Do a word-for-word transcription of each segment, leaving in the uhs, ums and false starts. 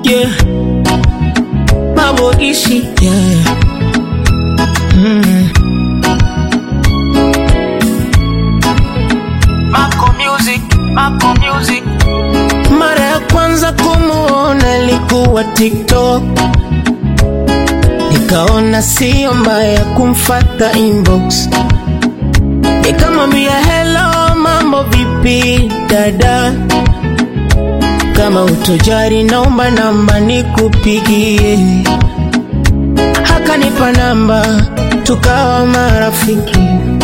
yeah. Mambo ishi, yeah. Mm. Mako Music, Mako Music. Mara ya kwanza kumuona ilikuwa TikTok, nikaona sio mbaya kumfuata inbox, nikamwambia hello, mambo vipi dada, kama utojari naomba namba nikupigie. Hakanipa namba, tukawa marafiki,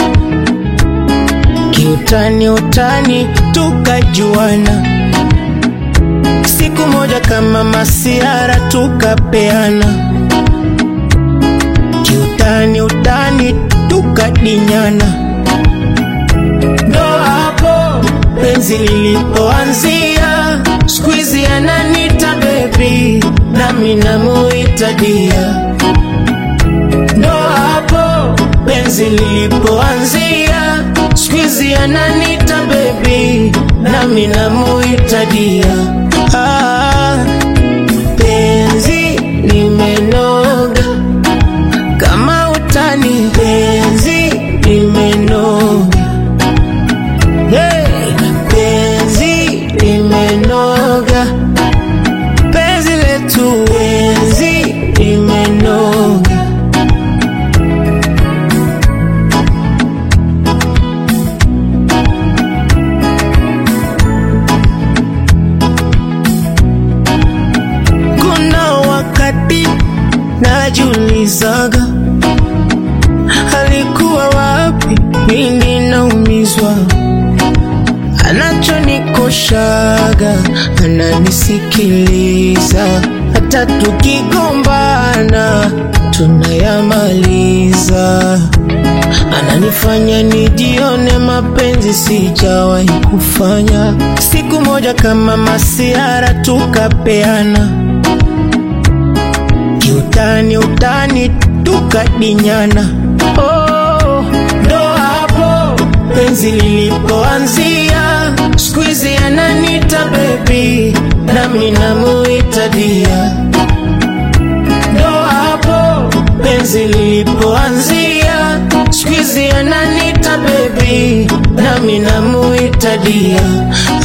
kiutani utani tukajuana. Siku moja kama masiara tukapeana, kiutani utani tukadinyana. Ndo hapo penzi lilipoanzia, squeezy ananita baby, nami namuita dia. Ndo hapo penzi lilipoanzia, squeezy ananita baby, nami namuita dia. Ah, penzi limenoga kama utani, penzi limenoga. Hey, penzi limenoga, penzi letu, penzi limenoga. Kuna wakati najiulizaga, alikuwa wapi pindi naumizwa? Anachonikoshaga, ananisikiliza, hata tukigombana tunayamaliza. Ananifanya nijione mapenzi sijawahi kufanya. Siku moja kama masiara tukapeana, kiutani utani tukadinyana. Oh, ndo hapo penzi lilipoanzia, squeezy ananita baby, nami namuita dia. Ndo hapo penzi lilipoanzia, squeezy ananita baby, nami namuita dia.